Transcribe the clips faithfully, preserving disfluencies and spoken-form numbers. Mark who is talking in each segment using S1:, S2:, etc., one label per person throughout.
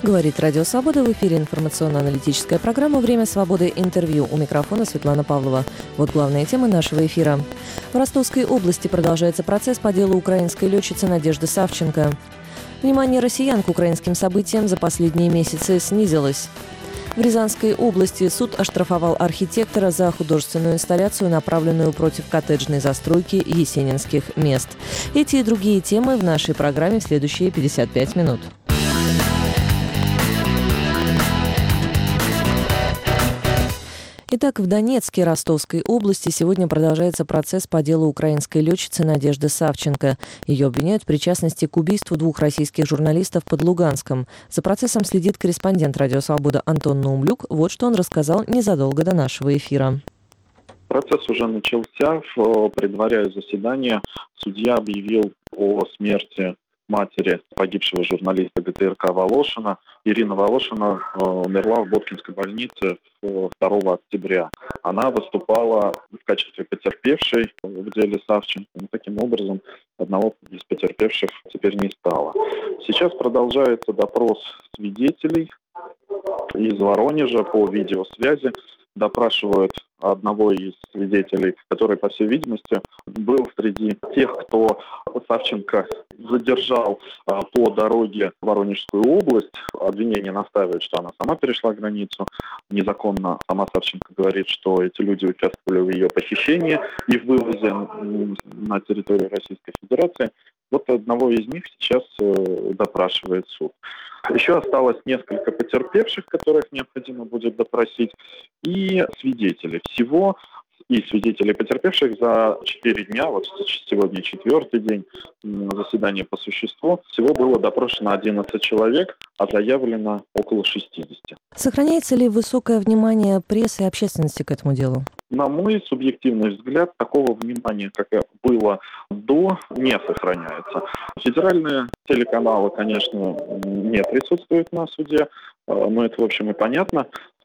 S1: Говорит Радио Свобода. В эфире информационно-аналитическая программа «Время свободы. Интервью». У микрофона Светлана Павлова. Вот главные темы нашего эфира. В Ростовской области продолжается процесс по делу украинской летчицы Надежды Савченко. Внимание россиян к украинским событиям за последние месяцы снизилось. В Рязанской области суд оштрафовал архитектора за художественную инсталляцию, направленную против коттеджной застройки есенинских мест. Эти и другие темы в нашей программе в следующие пятьдесят пять минут. Итак, в Донецке Ростовской области сегодня продолжается процесс по делу украинской летчицы Надежды Савченко. Ее обвиняют в причастности к убийству двух российских журналистов под Луганском. За процессом следит корреспондент «Радио Свобода» Антон Наумлюк. Вот что он рассказал незадолго до нашего эфира.
S2: Процесс уже начался. Предваряя заседание, судья объявил о смерти матери погибшего журналиста ГТРК Волошина. Ирина Волошина э, умерла в Боткинской больнице второго октября. Она выступала в качестве потерпевшей в деле Савченко. Но таким образом, одного из потерпевших теперь не стало. Сейчас продолжается допрос свидетелей из Воронежа по видеосвязи. Допрашивают одного из свидетелей, который, по всей видимости, был среди тех, кто Савченко задержал а, по дороге в Воронежскую область. Обвинение настаивает, что она сама перешла границу незаконно. Сама Савченко говорит, что эти люди участвовали в ее похищении и в вывозе на территорию Российской Федерации. Вот одного из них сейчас э, допрашивает суд. Еще осталось несколько потерпевших, которых необходимо будет допросить, и свидетелей. Всего и свидетелей потерпевших за четыре дня, вот сегодня четвертый день заседания по существу, всего было допрошено одиннадцать человек, а заявлено около шестидесяти.
S1: Сохраняется ли высокое внимание прессы и общественности к этому делу?
S2: На мой субъективный взгляд, такого внимания, как было до, не сохраняется. Федеральные телеканалы, конечно, не присутствуют на суде, но это, в общем, и понятно.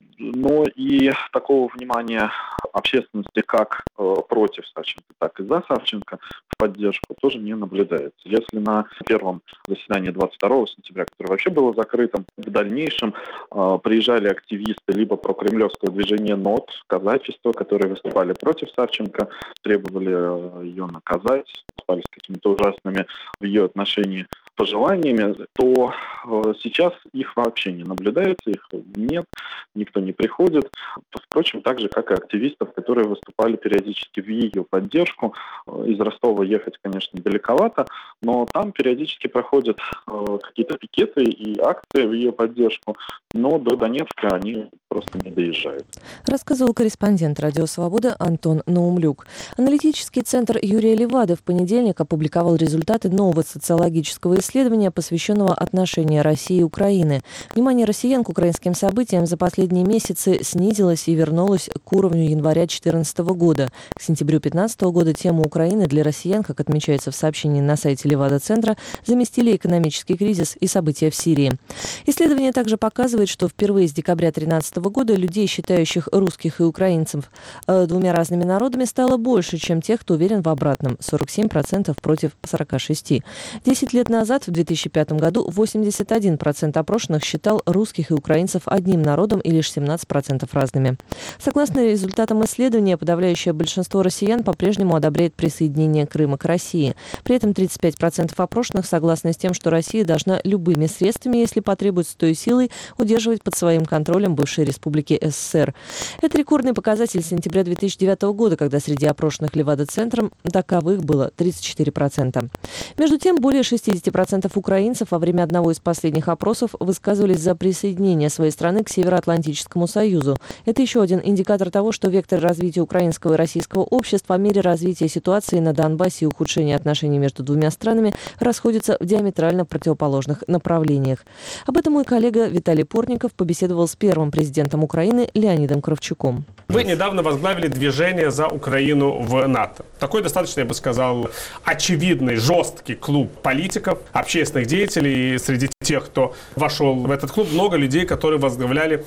S2: Но и такого внимания общественности как э, против Савченко, так и за Савченко в поддержку тоже не наблюдается. Если на первом заседании двадцать второго сентября, которое вообще было закрытым, в дальнейшем э, приезжали активисты либо прокремлевского движения НОТ, казачества, которые выступали против Савченко, требовали э, ее наказать, выступали с какими-то ужасными в ее отношении пожеланиями, то э, сейчас их вообще не наблюдается, их нет, никто не приходит. Впрочем, так же, как и активистов, которые выступали периодически в ее поддержку. Из Ростова ехать, конечно, далековато, но там периодически проходят э, какие-то пикеты и акции в ее поддержку, но до Донецка они просто не доезжают.
S1: Рассказывал корреспондент «Радио Свобода» Антон Наумлюк. Аналитический центр Юрия Левады в понедельник опубликовал результаты нового социологического исследования, посвященного отношению России и Украины. Внимание россиян к украинским событиям за последние месяцы снизилось и вернулось к уровню января две тысячи четырнадцатого года. К сентябрю две тысячи пятнадцатого года тему Украины для россиян, как отмечается в сообщении на сайте Левада-центра, заместили экономический кризис и события в Сирии. Исследование также показывает, что впервые с декабря две тысячи тринадцатого года людей, считающих русских и украинцев э, двумя разными народами, стало больше, чем тех, кто уверен в обратном – сорок семь процентов против сорока шести процентов. Десять лет назад, в две тысячи пятом году, восемьдесят один процент опрошенных считал русских и украинцев одним народом и лишь семнадцать процентов разными. Согласно результатам исследования, подавляющее большинство россиян по-прежнему одобряет присоединение Крыма к России. При этом тридцать пять процентов опрошенных согласны с тем, что Россия должна любыми средствами, если потребуется той силой, удерживать под своим контролем бывшие республики СССР. Это рекордный показатель сентября две тысячи девятого года, когда среди опрошенных Левада-центром таковых было тридцать четыре процента. Между тем, более шестьдесят процентов украинцев во время одного из последних опросов высказывались за присоединение своей страны к Североатлантическому союзу. Это еще один индикатор того, что вектор развития украинского и российского обществ по мере развития ситуации на Донбассе и ухудшения отношений между двумя странами расходятся в диаметрально противоположных направлениях. Об этом мой коллега Виталий Портников побеседовал с первым президентом Украины Леонидом Кравчуком.
S3: Вы недавно возглавили движение за Украину в НАТО. Такой достаточно, я бы сказал, очевидный, жесткий клуб политиков, общественных деятелей. И среди тех, кто вошел в этот клуб, много людей, которые возглавляли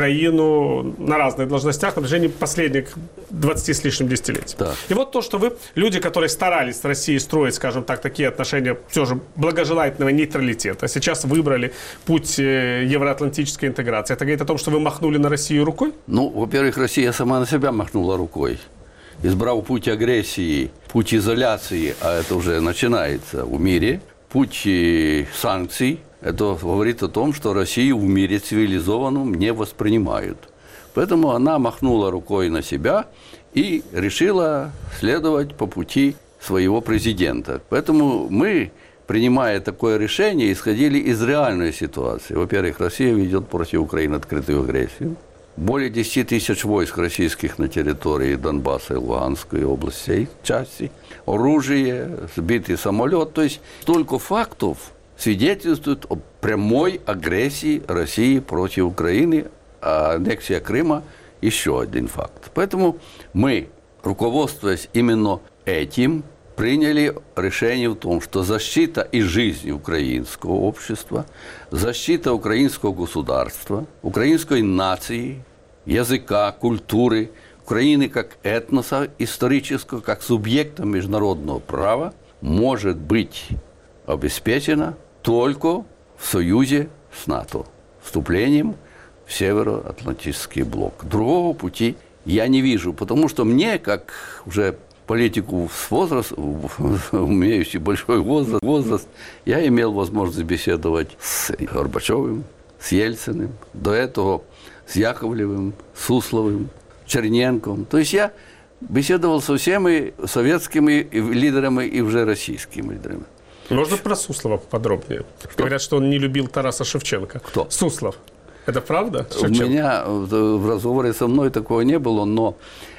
S3: Украину на разных должностях на протяжении последних двадцати с лишним десятилетий. Да. И вот то, что вы, люди, которые старались с Россией строить, скажем так, такие отношения все же благожелательного нейтралитета, сейчас выбрали путь евроатлантической интеграции. Это говорит о том, что вы махнули на Россию рукой?
S4: Ну, во-первых, Россия сама на себя махнула рукой. Избрав путь агрессии, путь изоляции, а это уже начинается в мире, путь санкций, это говорит о том, что Россию в мире цивилизованном не воспринимают. Поэтому она махнула рукой на себя и решила следовать по пути своего президента. Поэтому мы, принимая такое решение, исходили из реальной ситуации. Во-первых, Россия ведет против Украины открытую агрессию. Более десяти тысяч войск российских на территории Донбасса и Луганской областей, части, оружие, сбитый самолет. То есть столько фактов свидетельствует о прямой агрессии России против Украины, а аннексия Крыма – еще один факт. Поэтому мы, руководствуясь именно этим, приняли решение в том, что защита и жизнь украинского общества, защита украинского государства, украинской нации, языка, культуры, Украины как этноса исторического, как субъекта международного права может быть обеспечена только в союзе с НАТО, вступлением в Североатлантический блок. Другого пути я не вижу, потому что мне, как уже политику с возрастом, умеющий большой возраст, возраст, я имел возможность беседовать с Горбачевым, с Ельциным, до этого с Яковлевым, Сусловым, Черненком. То есть я беседовал со всеми советскими лидерами и уже российскими лидерами.
S3: Можно про Суслова поподробнее? Кто? Говорят, что он не любил Тараса Шевченко.
S4: Кто?
S3: Суслов. Это правда?
S4: Шевченко? У меня в разговоре со мной такого не было, но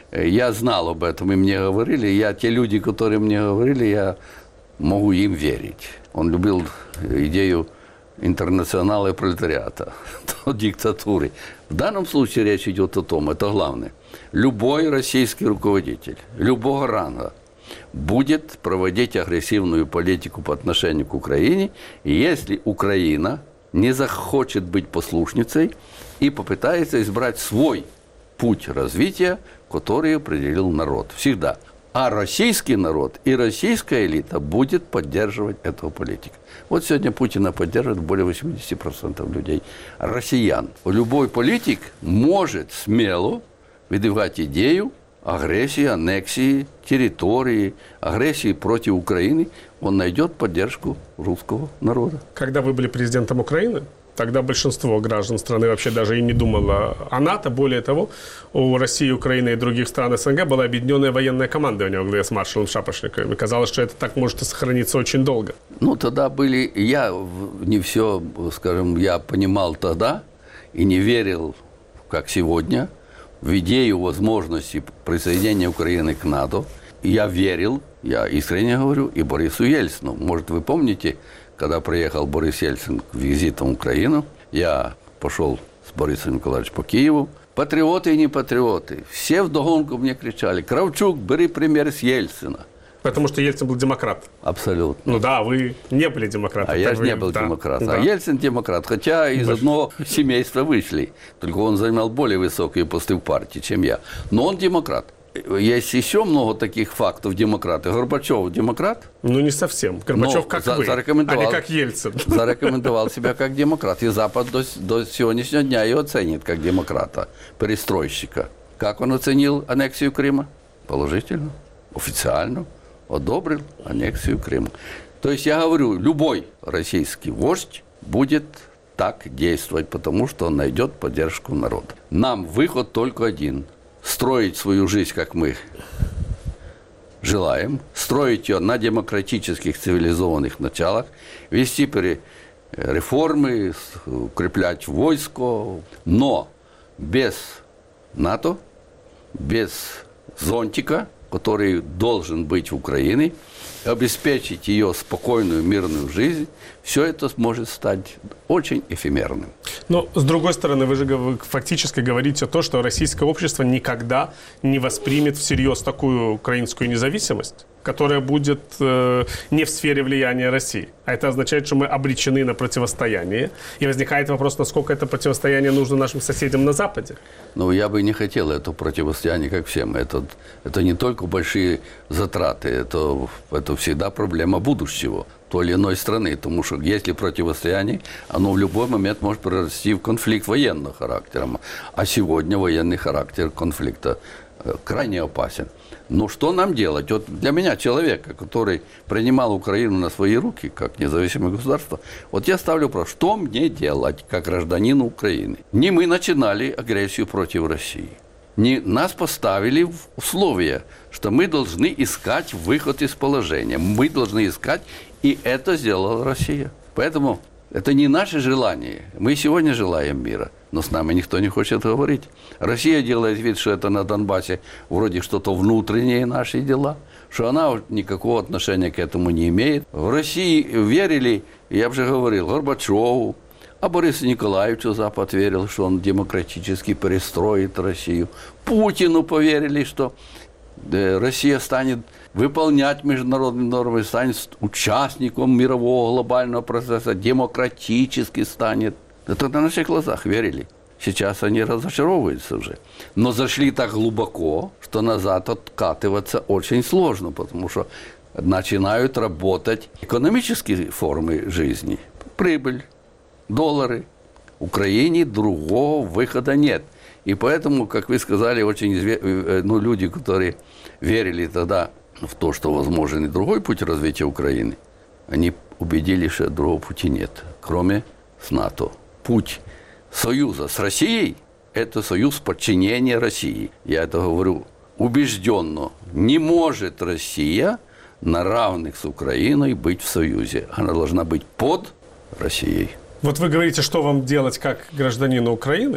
S4: я знал об этом, и мне говорили. Я, те люди, которые мне говорили, я могу им верить. Он любил идею интернационала и пролетариата, диктатуры. В данном случае речь идет о том, это главное. Любой российский руководитель, любого ранга, будет проводить агрессивную политику по отношению к Украине, если Украина не захочет быть послушницей и попытается избрать свой путь развития, который определил народ. Всегда. А российский народ и российская элита будет поддерживать этого политика. Вот сегодня Путина поддерживает более восьмидесяти процентов людей. Россиян. Любой политик может смело выдвигать идею агрессии, аннексии территории, агрессии против Украины. Он найдет поддержку русского народа.
S3: Когда вы были президентом Украины, тогда большинство граждан страны вообще даже и не думало о НАТО. Более того, у России, Украины и других стран СНГ была объединенная военная командование во главе с маршалом Шапошниковым. И казалось, что это так может и сохраниться очень долго.
S4: Ну, тогда были... Я не все, скажем, я понимал тогда и не верил, как сегодня, в идею возможности присоединения Украины к НАТО. И я верил, я искренне говорю, и Борису Ельцину. Может, вы помните, когда приехал Борис Ельцин к визиту в Украину, я пошел с Борисом Николаевичем по Киеву. Патриоты и не патриоты. Все вдогонку мне кричали: Кравчук, бери пример с Ельцина.
S3: Потому что Ельцин был демократ.
S4: Абсолютно.
S3: Ну да, вы не были демократом.
S4: А я же
S3: вы...
S4: не был
S3: да.
S4: демократом.
S3: Да.
S4: А Ельцин демократ, хотя из Больше. одного семейства вышли. Только он занимал более высокие посты в партии, чем я. Но он демократ. Есть еще много таких фактов демократа. Горбачев демократ?
S3: Ну, не совсем. Горбачев как
S4: за,
S3: вы,
S4: а
S3: не как Ельцин.
S4: Зарекомендовал себя как демократ. И Запад до, до сегодняшнего дня его оценит как демократа, перестройщика. Как он оценил аннексию Крыма? Положительно, официально. Одобрил аннексию Крыма. То есть я говорю, любой российский вождь будет так действовать, потому что он найдет поддержку народа. Нам выход только один. Строить свою жизнь, как мы желаем, строить ее на демократических, цивилизованных началах, вести реформы, укреплять войско, но без НАТО, без зонтика, который должен быть в Украине, обеспечить ее спокойную, мирную жизнь, все это может стать очень эфемерным.
S3: Но, с другой стороны, вы же фактически говорите то, что российское общество никогда не воспримет всерьез такую украинскую независимость. которое будет э, не в сфере влияния России. А это означает, что мы обречены на противостояние. И возникает вопрос, насколько это противостояние нужно нашим соседям на Западе.
S4: Ну, я бы не хотел это противостояние, как всем. Это, это не только большие затраты, это, это всегда проблема будущего той или иной страны. Потому что если противостояние, оно в любой момент может прорасти в конфликт военного характера. А сегодня военный характер конфликта крайне опасен. Но что нам делать? Вот для меня, человека, который принимал Украину на свои руки, как независимое государство, вот я ставлю вопрос, что мне делать, как гражданину Украины? Не мы начинали агрессию против России. Не нас поставили в условия, что мы должны искать выход из положения. Мы должны искать, и это сделала Россия. Поэтому это не наше желание. Мы сегодня желаем мира, но с нами никто не хочет говорить. Россия делает вид, что это на Донбассе вроде что-то внутренние наши дела, что она никакого отношения к этому не имеет. В России верили, я уже говорил, Горбачеву, а Борису Николаевичу Запад верил, что он демократически перестроит Россию. Путину поверили, что Россия станет выполнять международные нормы, станет участником мирового глобального процесса, демократически станет. Это на наших глазах верили. Сейчас они разочаровываются уже. Но зашли так глубоко, что назад откатываться очень сложно, потому что начинают работать экономические формы жизни. Прибыль, доллары. Украине другого выхода нет. И поэтому, как вы сказали, очень ну, люди, которые верили тогда в то, что возможен и другой путь развития Украины, они убедились, что другого пути нет, кроме с НАТО. Путь союза с Россией – это союз подчинения России. Я это говорю убежденно. Не может Россия на равных с Украиной быть в союзе. Она должна быть под Россией.
S3: Вот вы говорите, что вам делать как гражданину Украины,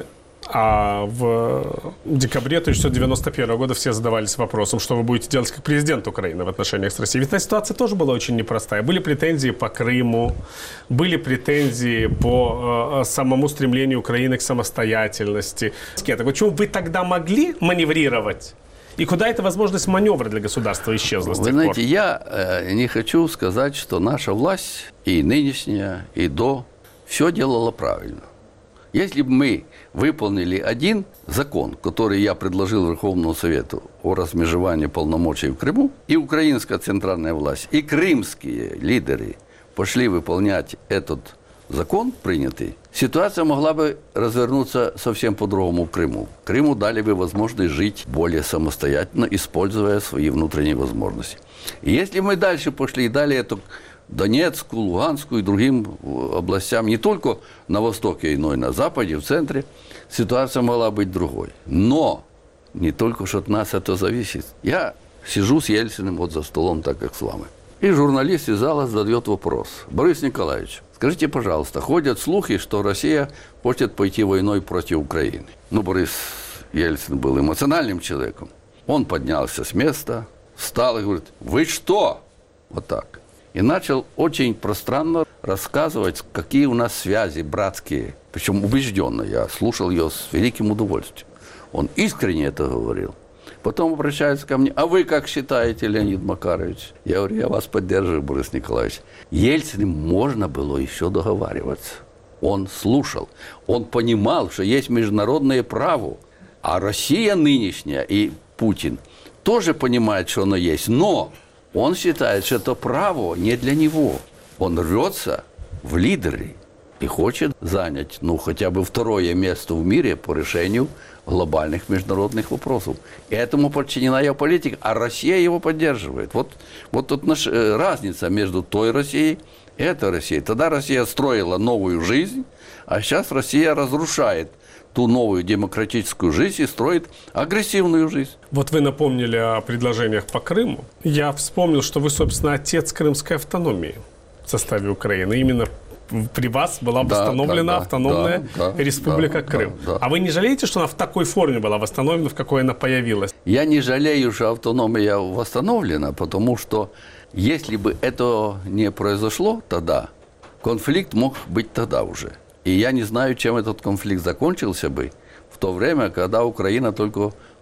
S3: а в декабре тысяча девятьсот девяносто первого года все задавались вопросом, что вы будете делать как президент Украины в отношениях с Россией. Ведь эта ситуация тоже была очень непростая. Были претензии по Крыму, были претензии по э, самому стремлению Украины к самостоятельности. Так вот, почему вы тогда могли маневрировать? И куда эта возможность маневра для государства исчезла с тех пор?
S4: Вы знаете, я э, не хочу сказать, что наша власть, и нынешняя, и до, все делала правильно. Если бы мы выполнили один закон, который я предложил Верховному Совету о размежевании полномочий в Крыму, и украинская центральная власть, и крымские лидеры пошли выполнять этот закон принятый, ситуация могла бы развернуться совсем по-другому в Крыму. Крыму дали бы возможность жить более самостоятельно, используя свои внутренние возможности. И если мы дальше пошли и дали эту Донецку, Луганску и другим областям, не только на востоке, но и на западе, в центре, ситуация могла быть другой. Но не только что от нас это зависит. Я сижу с Ельциным вот за столом, так как с вами. И журналист из зала задает вопрос. Борис Николаевич, скажите, пожалуйста, ходят слухи, что Россия хочет пойти войной против Украины. Ну, Борис Ельцин был эмоциональным человеком. Он поднялся с места, встал и говорит, вы что? Вот так. И начал очень пространно рассказывать, какие у нас связи братские. Причем убежденно. Я слушал ее с великим удовольствием. Он искренне это говорил. Потом обращается ко мне. А вы как считаете, Леонид Макарович? Я говорю, я вас поддерживаю, Борис Николаевич. Ельцину можно было еще договариваться. Он слушал. Он понимал, что есть международное право. А Россия нынешняя и Путин тоже понимает, что оно есть. Но он считает, что это право не для него. Он рвется в лидеры и хочет занять, ну, хотя бы второе место в мире по решению глобальных международных вопросов. И этому подчинена его политика, а Россия его поддерживает. Вот, вот тут наша разница между той Россией и этой Россией. Тогда Россия строила новую жизнь, а сейчас Россия разрушает ту новую демократическую жизнь и строит агрессивную жизнь.
S3: Вот вы напомнили о предложениях по Крыму. Я вспомнил, что вы, собственно, отец крымской автономии в составе Украины. Именно при вас была восстановлена да, да, автономная да, да, республика да, Крым. Да, да. А вы не жалеете, что она в такой форме была восстановлена, в какой она появилась?
S4: Я не жалею, что автономия восстановлена, потому что если бы это не произошло тогда, конфликт мог быть тогда уже. И я не знаю, чем этот конфликт закончился бы в то время, когда Украина только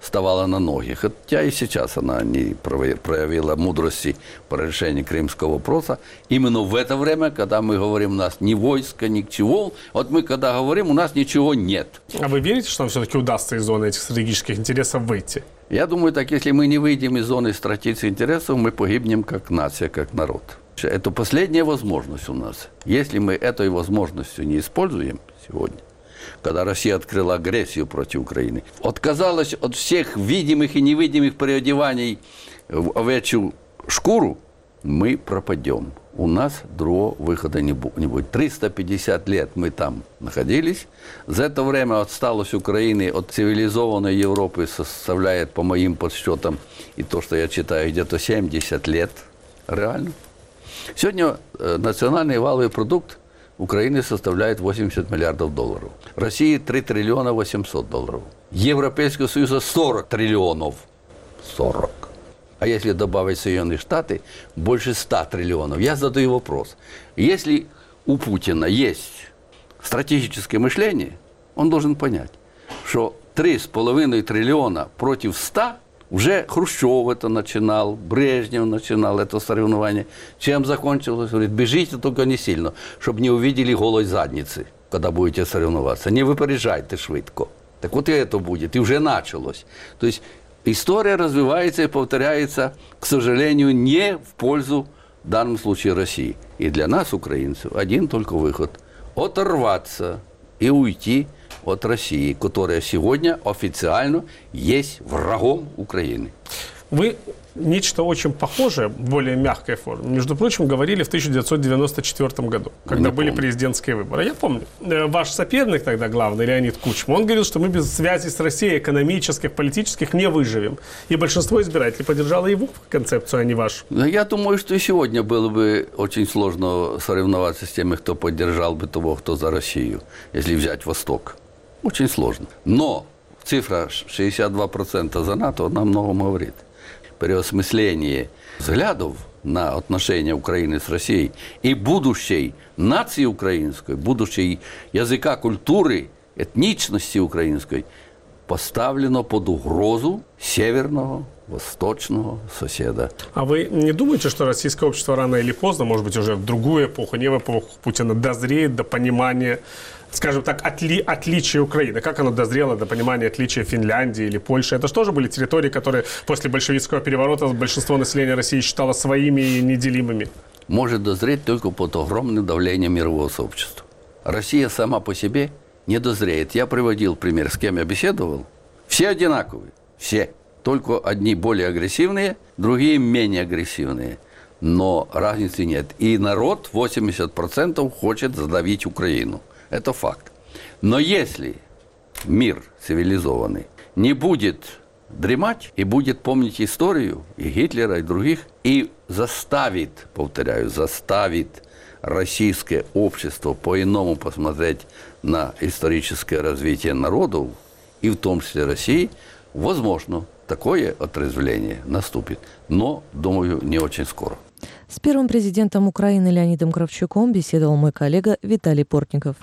S4: вставала на ноги. Хотя и сейчас она не проявила мудрости по решению крымского вопроса. Именно в это время, когда мы говорим, у нас ни войска, ничего, вот мы когда говорим, у нас ничего нет.
S3: А вы верите, что нам все-таки удастся из зоны этих стратегических интересов выйти?
S4: Я думаю, так, если мы не выйдем из зоны стратегических интересов, мы погибнем как нация, как народ. Это последняя возможность у нас. Если мы этой возможностью не используем сегодня, когда Россия открыла агрессию против Украины, отказалась от всех видимых и невидимых переодеваний в овечью шкуру, мы пропадем. У нас другого выхода не будет. триста пятьдесят лет мы там находились. За это время отсталость Украины от цивилизованной Европы составляет, по моим подсчетам, и то, что я читаю, где-то семьдесят лет. Реально. Сегодня национальный валовый продукт Украины составляет восемьдесят миллиардов долларов. России три триллиона восемьсот долларов. Европейского Союза сорок триллионов. сорок. А если добавить Соединенные Штаты, больше ста триллионов. Я задаю вопрос. Если у Путина есть стратегическое мышление, он должен понять, что три с половиной триллиона против ста, уже Хрущев это начинал, Брежнев начинал это соревнование. Чем закончилось? Говорит, бежите только не сильно, чтобы не увидели голой задницы, когда будете соревноваться. Не выпережайте швидко. Так вот и это будет. И уже началось. То есть история развивается и повторяется, к сожалению, не в пользу, в данном случае, России. И для нас, украинцев, один только выход – оторваться и уйти от России, которая сегодня официально есть врагом Украины.
S3: Вы нечто очень похожее, в более мягкой форме, между прочим, говорили в тысяча девятьсот девяносто четвёртом году, когда были президентские выборы. Я помню, ваш соперник тогда главный, Леонид Кучма, он говорил, что мы без связи с Россией экономических, политических не выживем. И большинство избирателей поддержало его концепцию, а не вашу.
S4: Я думаю, что и сегодня было бы очень сложно соревноваться с теми, кто поддержал бы того, кто за Россию, если взять Восток. Очень сложно. Но цифра шестьдесят два процента за НАТО нам многом говорит. Переосмысление взглядов на отношения Украины с Россией и будущей нации украинской, будущей языка, культуры, этничности украинской поставлено под угрозу северного, восточного соседа.
S3: А вы не думаете, что российское общество рано или поздно, может быть, уже в другую эпоху, не в эпоху Путина, дозреет до понимания, скажем так, отли, отличия Украины? Как оно дозрело до понимания отличия Финляндии или Польши? Это же тоже были территории, которые после большевистского переворота большинство населения России считало своими и неделимыми.
S4: Может дозреть только под огромным давлением мирового сообщества. Россия сама по себе не дозреет. Я приводил пример, с кем я беседовал. Все одинаковые, все. Только одни более агрессивные, другие менее агрессивные. Но разницы нет. И народ восемьдесят процентов хочет задавить Украину. Это факт. Но если мир цивилизованный не будет дремать и будет помнить историю и Гитлера, и других, и заставит, повторяю, заставит российское общество по-иному посмотреть на историческое развитие народов, и в том числе России, возможно, такое отрезвление наступит. Но, думаю, не очень скоро.
S1: С первым президентом Украины Леонидом Кравчуком беседовал мой коллега Виталий Портников.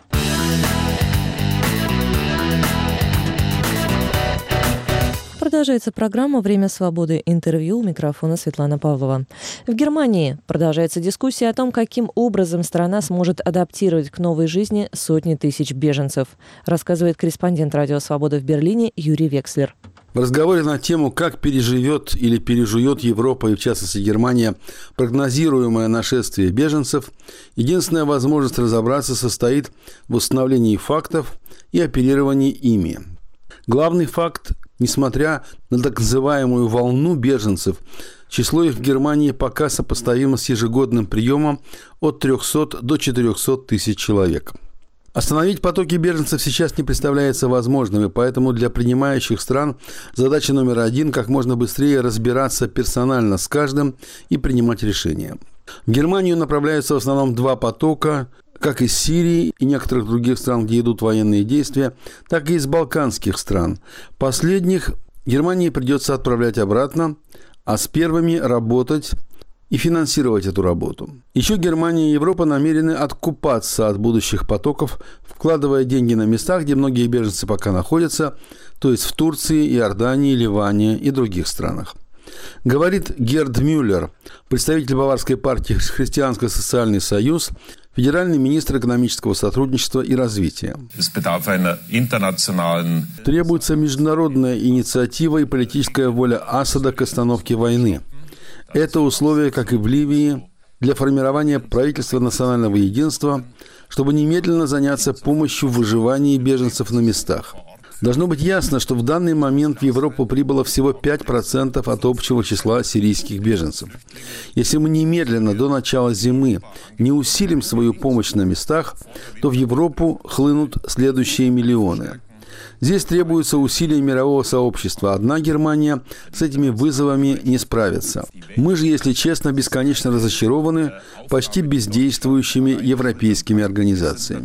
S1: Продолжается программа «Время свободы». Интервью, у микрофона Светлана Павлова. В Германии продолжается дискуссия о том, каким образом страна сможет адаптировать к новой жизни сотни тысяч беженцев, рассказывает корреспондент «Радио Свобода» в Берлине Юрий Векслер.
S5: В разговоре на тему, как переживет или пережует Европа, и в частности Германия, прогнозируемое нашествие беженцев, единственная возможность разобраться состоит в установлении фактов и оперировании ими. Главный факт: несмотря на так называемую волну беженцев, число их в Германии пока сопоставимо с ежегодным приемом от трехсот до четырехсот тысяч человек. Остановить потоки беженцев сейчас не представляется возможным, и поэтому для принимающих стран задача номер один – как можно быстрее разбираться персонально с каждым и принимать решения. В Германию направляются в основном два потока, как из Сирии и некоторых других стран, где идут военные действия, так и из балканских стран. Последних Германии придется отправлять обратно, а с первыми работать и финансировать эту работу. Еще Германия и Европа намерены откупаться от будущих потоков, вкладывая деньги на местах, где многие беженцы пока находятся, то есть в Турции, Иордании, Ливане и других странах. Говорит Герд Мюллер, представитель баварской партии «Христианско-социальный союз», федеральный министр экономического сотрудничества и развития. Требуется международная инициатива и политическая воля Асада к остановке войны. Это условие, как и в Ливии, для формирования правительства национального единства, чтобы немедленно заняться помощью в выживании беженцев на местах. Должно быть ясно, что в данный момент в Европу прибыло всего пять процентов от общего числа сирийских беженцев. Если мы немедленно до начала зимы не усилим свою помощь на местах, то в Европу хлынут следующие миллионы. Здесь требуются усилия мирового сообщества. Одна Германия с этими вызовами не справится. Мы же, если честно, бесконечно разочарованы почти бездействующими европейскими организациями.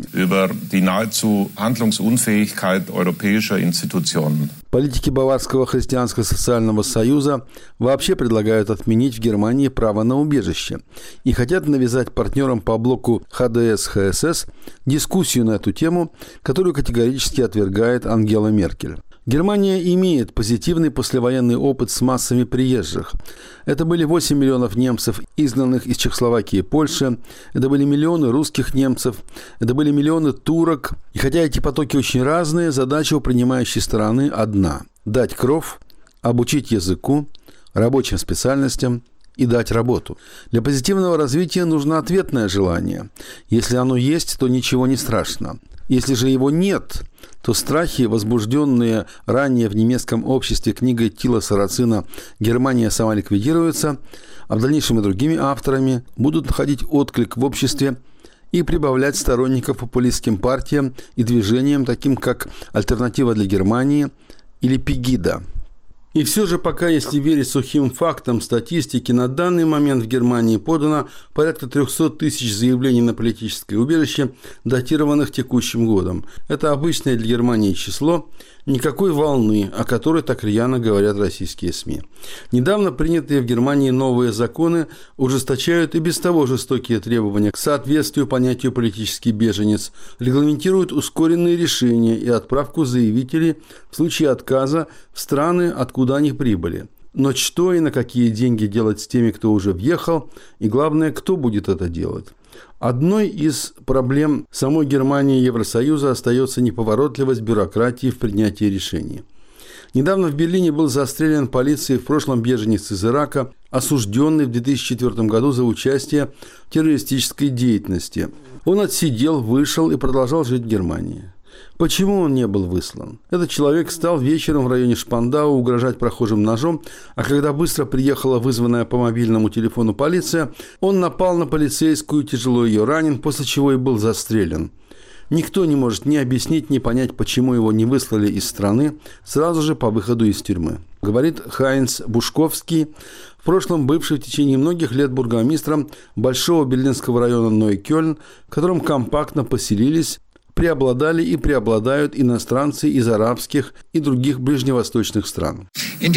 S5: Политики Баварского христианско-социального союза вообще предлагают отменить в Германии право на убежище и хотят навязать партнерам по блоку ха дэ эс ха эс эс дискуссию на эту тему, которую категорически отвергает Ангела Меркель. Германия имеет позитивный послевоенный опыт с массами приезжих. Это были восемь миллионов немцев, изгнанных из Чехословакии и Польши. Это были миллионы русских немцев. Это были миллионы турок. И хотя эти потоки очень разные, задача у принимающей стороны одна – дать кров, обучить языку, рабочим специальностям и дать работу. Для позитивного развития нужно ответное желание. Если оно есть, то ничего не страшно. Если же его нет, то страхи, возбужденные ранее в немецком обществе книгой Тила Сарацина «Германия сама ликвидируется», а в дальнейшем и другими авторами, будут находить отклик в обществе и прибавлять сторонников популистским партиям и движениям, таким как «Альтернатива для Германии» или «Пегида». И все же пока, если верить сухим фактам статистики, на данный момент в Германии подано порядка триста тысяч заявлений на политическое убежище, датированных текущим годом. Это обычное для Германии число, никакой волны, о которой так рьяно говорят российские СМИ. Недавно принятые в Германии новые законы ужесточают и без того жестокие требования к соответствию понятию «политический беженец», регламентируют ускоренные решения и отправку заявителей в случае отказа в страны, откуда они прибыли. Но что и на какие деньги делать с теми, кто уже въехал, и главное, кто будет это делать? Одной из проблем самой Германии и Евросоюза остается неповоротливость бюрократии в принятии решений. Недавно в Берлине был застрелен полицией в прошлом беженец из Ирака, осужденный в две тысячи четвёртом году за участие в террористической деятельности. Он отсидел, вышел и продолжал жить в Германии. Почему он не был выслан? Этот человек стал вечером в районе Шпандау угрожать прохожим ножом, а когда быстро приехала вызванная по мобильному телефону полиция, он напал на полицейскую, тяжело ее ранен, после чего и был застрелен. Никто не может ни объяснить, ни понять, почему его не выслали из страны сразу же по выходу из тюрьмы. Говорит Хайнц Бушковский, в прошлом бывший в течение многих лет бургомистром большого берлинского района Нойкёльн, в котором компактно поселились, преобладали и преобладают иностранцы из арабских и других ближневосточных стран.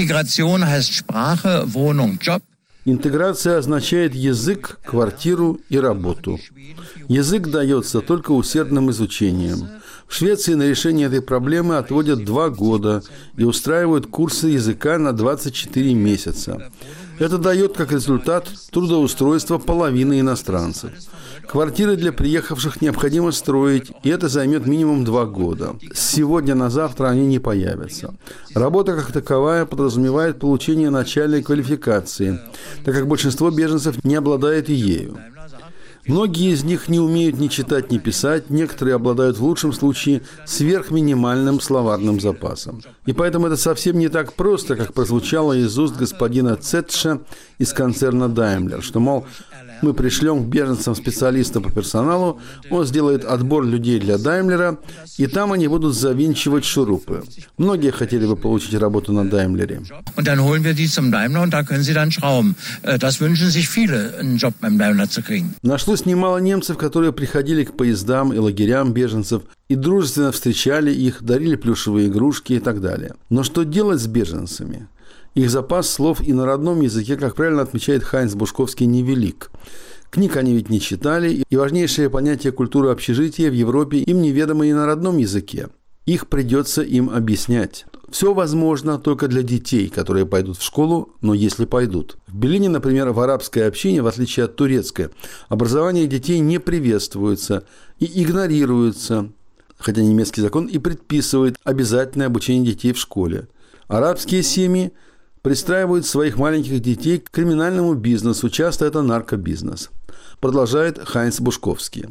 S5: Интеграция означает язык, квартиру и работу. Язык дается только усердным изучением. В Швеции на решение этой проблемы отводят два года и устраивают курсы языка на двадцать четыре месяца. Это дает как результат трудоустройство половины иностранцев. Квартиры для приехавших необходимо строить, и это займет минимум два года. С сегодня на завтра они не появятся. Работа как таковая подразумевает получение начальной квалификации, так как большинство беженцев не обладает и ею. Многие из них не умеют ни читать, ни писать, некоторые обладают в лучшем случае сверхминимальным словарным запасом. И поэтому это совсем не так просто, как прозвучало из уст господина Цетша из концерна Daimler, что, мол, мы пришлем к беженцам специалиста по персоналу, он сделает отбор людей для Даймлера, и там они будут завинчивать шурупы. Многие хотели бы получить работу на Даймлере. Нашлось немало немцев, которые приходили к поездам и лагерям беженцев и дружественно встречали их, дарили плюшевые игрушки и так далее. Но что делать с беженцами? Их запас слов и на родном языке, как правильно отмечает Хайнц Бушковский, невелик. Книг они ведь не читали, и важнейшее понятие культуры общежития в Европе им неведомо и на родном языке. Их придется им объяснять. Все возможно только для детей, которые пойдут в школу, но если пойдут. В Берлине, например, в арабской общине, в отличие от турецкой, образование детей не приветствуется и игнорируется, хотя немецкий закон и предписывает обязательное обучение детей в школе. Арабские семьи пристраивают своих маленьких детей к криминальному бизнесу, часто это наркобизнес. Продолжает Хайнц Бушковский.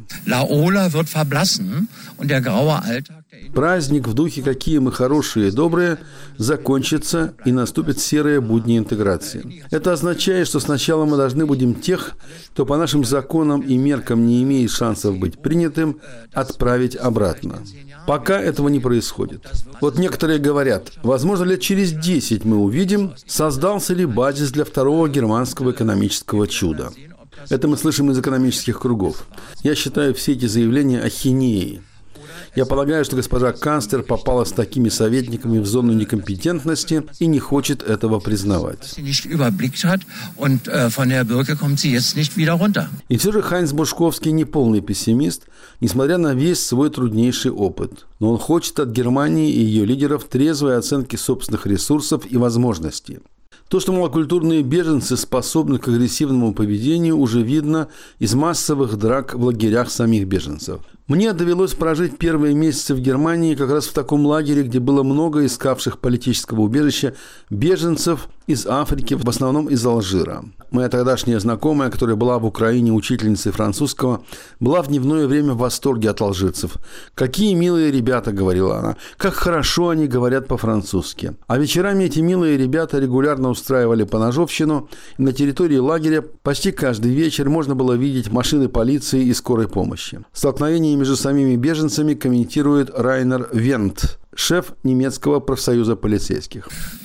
S5: Праздник в духе «какие мы хорошие и добрые» закончится, и наступят серые будни интеграции. Это означает, что сначала мы должны будем тех, кто по нашим законам и меркам не имеет шансов быть принятым, отправить обратно. Пока этого не происходит. Вот некоторые говорят, возможно, лет через десять мы увидим, создался ли базис для второго германского экономического чуда. Это мы слышим из экономических кругов. Я считаю все эти заявления ахинеей. Я полагаю, что госпожа канцлер попала с такими советниками в зону некомпетентности и не хочет этого признавать. И все же Хайнц Бушковский не полный пессимист, несмотря на весь свой труднейший опыт. Но он хочет от Германии и ее лидеров трезвой оценки собственных ресурсов и возможностей. То, что малокультурные беженцы способны к агрессивному поведению, уже видно из массовых драк в лагерях самих беженцев. Мне довелось прожить первые месяцы в Германии как раз в таком лагере, где было много искавших политического убежища беженцев из Африки, в основном из Алжира. Моя тогдашняя знакомая, которая была в Украине учительницей французского, была в дневное время в восторге от алжирцев. «Какие милые ребята», — говорила она, — «как хорошо они говорят по-французски». А вечерами эти милые ребята регулярно устраивали поножовщину, и на территории лагеря почти каждый вечер можно было видеть машины полиции и скорой помощи. Столкновение между самими беженцами комментирует Райнер Вент, шеф немецкого профсоюза полицейских.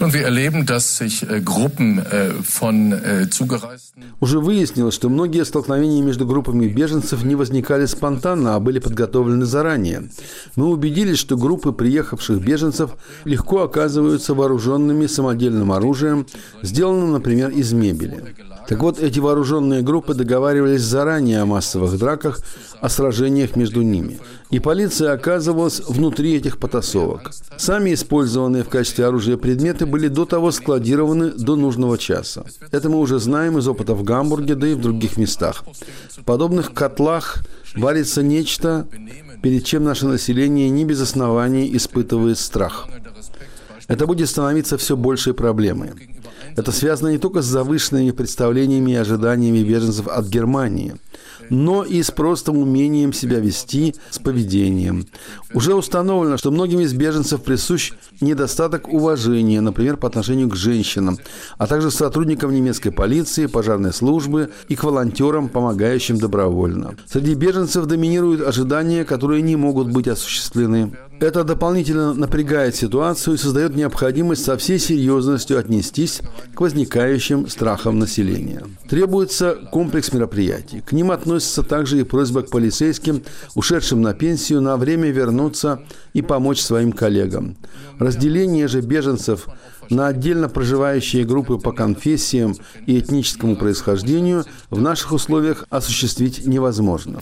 S5: Уже выяснилось, что многие столкновения между группами беженцев не возникали спонтанно, а были подготовлены заранее. Мы убедились, что группы приехавших беженцев легко оказываются вооруженными самодельным оружием, сделанным, например, из мебели. Так вот, эти вооруженные группы договаривались заранее о массовых драках, о сражениях между ними. И полиция оказывалась внутри этих потасовок. Сами использованные в качестве оружия предметы были до того складированы до нужного часа. Это мы уже знаем из опыта в Гамбурге, да и в других местах. В подобных котлах варится нечто, перед чем наше население не без оснований испытывает страх. Это будет становиться все большей проблемой. Это связано не только с завышенными представлениями и ожиданиями беженцев от Германии, но и с простым умением себя вести, с поведением. Уже установлено, что многим из беженцев присущ недостаток уважения, например, по отношению к женщинам, а также сотрудникам немецкой полиции, пожарной службы и к волонтерам, помогающим добровольно. Среди беженцев доминируют ожидания, которые не могут быть осуществлены. Это дополнительно напрягает ситуацию и создает необходимость со всей серьезностью отнестись к возникающим страхам населения. Требуется комплекс мероприятий. К ним относится также и просьба к полицейским, ушедшим на пенсию, на время вернуться и помочь своим коллегам. Разделение же беженцев на отдельно проживающие группы по конфессиям и этническому происхождению в наших условиях осуществить невозможно.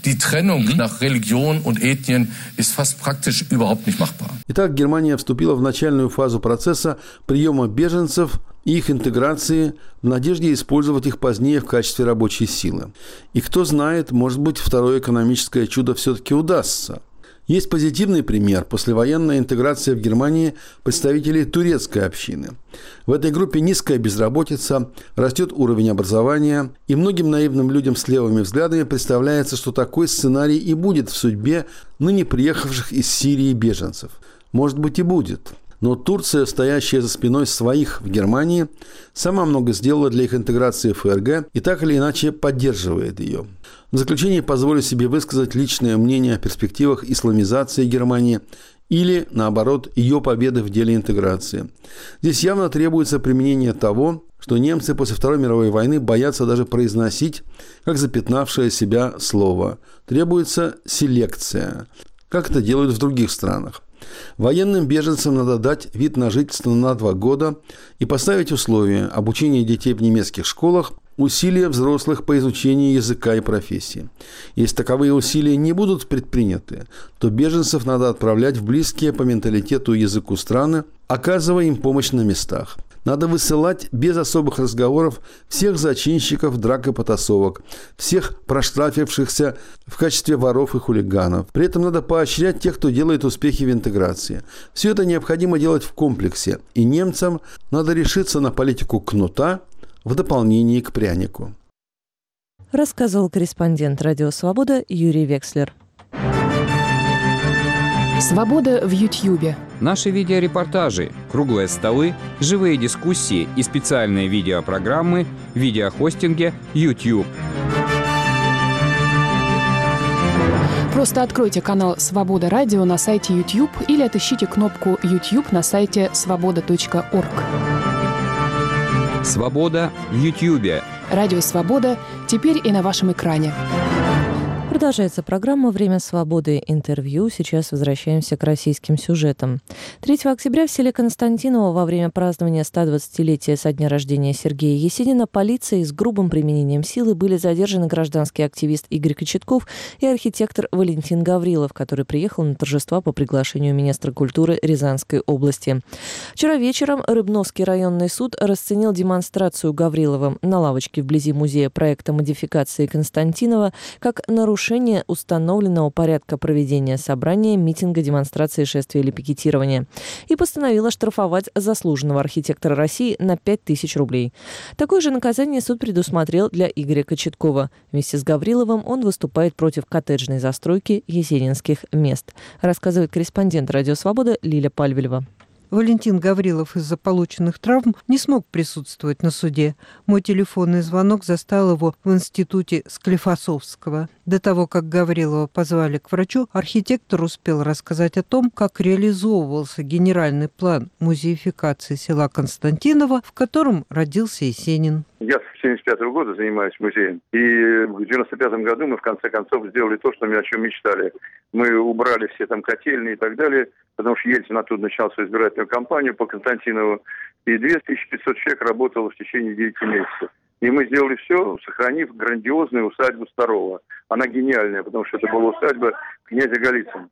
S5: Итак, Германия вступила в начальную фазу процесса приема беженцев и их интеграции в надежде использовать их позднее в качестве рабочей силы. И кто знает, может быть, второе экономическое чудо все-таки удастся. Есть позитивный пример – послевоенная интеграция в Германии представителей турецкой общины. В этой группе низкая безработица, растет уровень образования, и многим наивным людям с левыми взглядами представляется, что такой сценарий и будет в судьбе ныне приехавших из Сирии беженцев. Может быть, и будет. Но Турция, стоящая за спиной своих в Германии, сама много сделала для их интеграции в ФРГ и так или иначе поддерживает ее. В заключение позволю себе высказать личное мнение о перспективах исламизации Германии или, наоборот, ее победы в деле интеграции. Здесь явно требуется применение того, что немцы после Второй мировой войны боятся даже произносить, как запятнавшее себя слово. Требуется селекция, как это делают в других странах. Военным беженцам надо дать вид на жительство на два года и поставить условия обучения детей в немецких школах, усилия взрослых по изучению языка и профессии. Если таковые усилия не будут предприняты, то беженцев надо отправлять в близкие по менталитету и языку страны, оказывая им помощь на местах. Надо высылать без особых разговоров всех зачинщиков драк и потасовок, всех проштрафившихся в качестве воров и хулиганов. При этом надо поощрять тех, кто делает успехи в интеграции. Все это необходимо делать в комплексе, и немцам надо решиться на политику кнута в дополнение к прянику.
S1: Рассказывал корреспондент «Радио Свобода» Юрий Векслер.
S6: Свобода в Ютьюбе.
S7: Наши видеорепортажи, круглые столы, живые дискуссии и специальные видеопрограммы в видеохостинге YouTube.
S6: Просто откройте канал «Свобода Радио» на сайте YouTube или отыщите кнопку YouTube на сайте свобода точка орг.
S7: Свобода в Ютьюбе.
S6: Радио «Свобода» теперь и на вашем экране.
S1: Продолжается программа «Время свободы. Интервью». Сейчас возвращаемся к российским сюжетам. третьего октября в селе Константиново во время празднования ста двадцатилетия со дня рождения Сергея Есенина полицией с грубым применением силы были задержаны гражданский активист Игорь Кочетков и архитектор Валентин Гаврилов, который приехал на торжества по приглашению министра культуры Рязанской области. Вчера вечером Рыбновский районный суд расценил демонстрацию Гавриловым на лавочке вблизи музея проекта модификации Константинова как нарушение установленного порядка проведения собрания, митинга, демонстрации, шествия или пикетирования и постановила штрафовать заслуженного архитектора России на пять тысяч рублей. Такое же наказание суд предусмотрел для Игоря Кочеткова. Вместе с Гавриловым он выступает против коттеджной застройки есенинских мест, рассказывает корреспондент «Радио Свобода» Лиля Пальвелева.
S8: Валентин Гаврилов из-за полученных травм не смог присутствовать на суде. Мой телефонный звонок застал его в институте Склифосовского. До того, как Гаврилова позвали к врачу, архитектор успел рассказать о том, как реализовывался генеральный план музеификации села Константиново, в котором родился Есенин.
S9: Я с семьдесят пятого года занимаюсь музеем. И в девяносто пятом году мы в конце концов сделали то, что мы о чем мечтали. Мы убрали все там котельные и так далее, потому что Ельцин оттуда начал свою избирательную кампанию по Константинову. И две тысячи пятьсот человек работало в течение девяти месяцев. И мы сделали все, сохранив грандиозную усадьбу Старого. Она гениальная, потому что это была усадьба князя Голицына.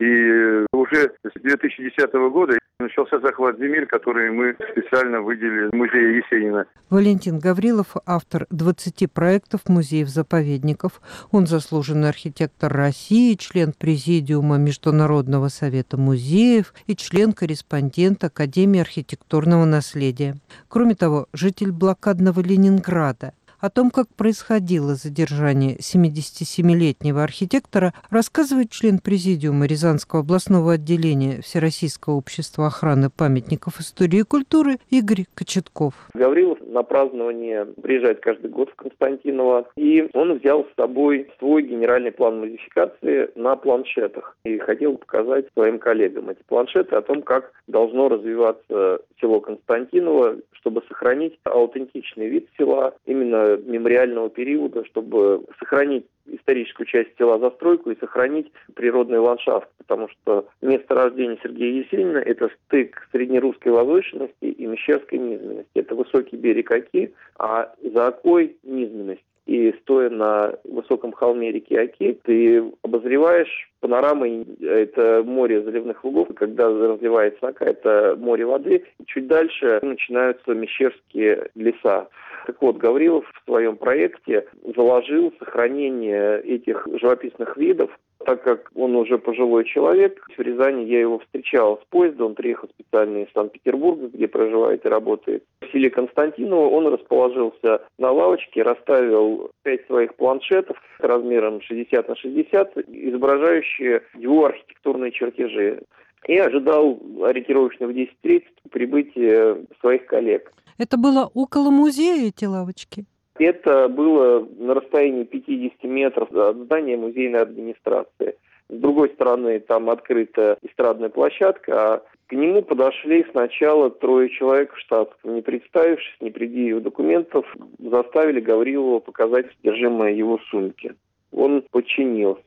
S9: И уже с две тысячи десятого года начался захват земель, которые мы специально выделили музею Есенина.
S8: Валентин Гаврилов – автор двадцати проектов музеев-заповедников. Он заслуженный архитектор России, член Президиума Международного совета музеев и член-корреспондент Академии архитектурного наследия. Кроме того, житель блокадного Ленинграда. О том, как происходило задержание семидесятисемилетнего архитектора, рассказывает член Президиума Рязанского областного отделения Всероссийского общества охраны памятников истории и культуры Игорь Кочетков.
S10: Гаврилов на празднование приезжает каждый год в Константиново, и он взял с собой свой генеральный план модификации на планшетах и хотел показать своим коллегам эти планшеты о том, как должно развиваться село Константиново, чтобы сохранить аутентичный вид села, именно мемориального периода, чтобы сохранить историческую часть села, застройку и сохранить природный ландшафт, потому что место рождения Сергея Есенина – это стык среднерусской возвышенности и мещерской низменности. Это высокий берег Оки, а за Окой – низменность. И стоя на высоком холме реки Оки, ты обозреваешь панорамой это море заливных лугов, и когда разливается Ока, это море воды, и чуть дальше начинаются мещерские леса. Так вот, Гаврилов в своем проекте заложил сохранение этих живописных видов, так как он уже пожилой человек. В Рязани я его встречал с поезда, он приехал специально из Санкт-Петербурга, где проживает и работает. В селе Константиново он расположился на лавочке, расставил пять своих планшетов размером шестьдесят на шестьдесят, изображающие его архитектурные чертежи. И ожидал ориентировочно в десять тридцать прибытия своих коллег.
S8: Это было около музея, эти лавочки?
S10: Это было на расстоянии пятьдесят метров от здания музейной администрации. С другой стороны, там открыта эстрадная площадка, а к нему подошли сначала трое человек в штатском. Не представившись, не предъявив документов, заставили Гаврилова показать содержимое его сумки. Он подчинился.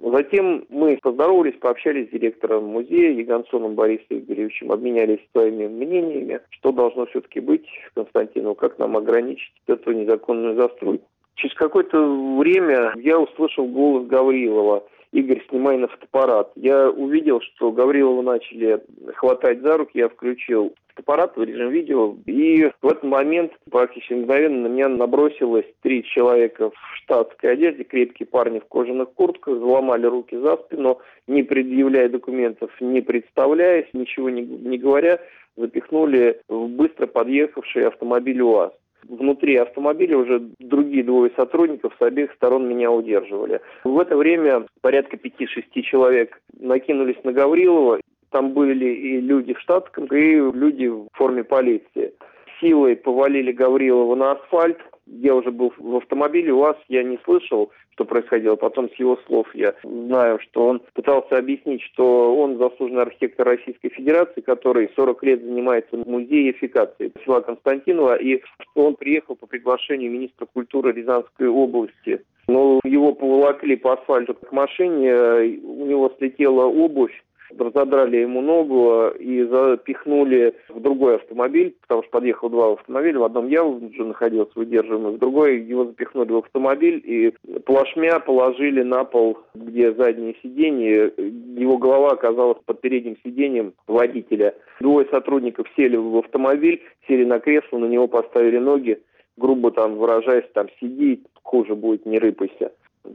S10: Затем мы поздоровались, пообщались с директором музея Ягансоном Борисом Игоревичем, обменялись своими мнениями, что должно все-таки быть в Константиново, как нам ограничить эту незаконную застройку. Через какое-то время я услышал голос Гаврилова: «Игорь, снимай на фотоаппарат». Я увидел, что Гаврилова начали хватать за руки, я включил фотоаппарат в режим видео, и в этот момент практически мгновенно на меня набросилось три человека в штатской одежде, крепкие парни в кожаных куртках, заломали руки за спину, не предъявляя документов, не представляясь, ничего не, не говоря, запихнули в быстро подъехавший автомобиль УАЗ. Внутри автомобиля уже другие двое сотрудников с обеих сторон меня удерживали. В это время порядка пяти-шести человек накинулись на Гаврилова. Там были и люди в штатском, и люди в форме полиции. Силой повалили Гаврилова на асфальт. Я уже был в автомобиле УАЗ, я не слышал, что происходило. Потом с его слов я знаю, что он пытался объяснить, что он заслуженный архитектор Российской Федерации, который сорок лет занимается музеификацией села Константиново, и что он приехал по приглашению министра культуры Рязанской области. Но его поволокли по асфальту к машине, у него слетела обувь, разодрали ему ногу и запихнули в другой автомобиль, потому что подъехал два автомобиля, в одном я уже находился выдерживаемый, в другой его запихнули в автомобиль и плашмя положили на пол, где заднее сиденье, его голова оказалась под передним сиденьем водителя. Двое сотрудников сели в автомобиль, сели на кресло, на него поставили ноги, грубо там выражаясь, там сиди, хуже будет, не рыпайся.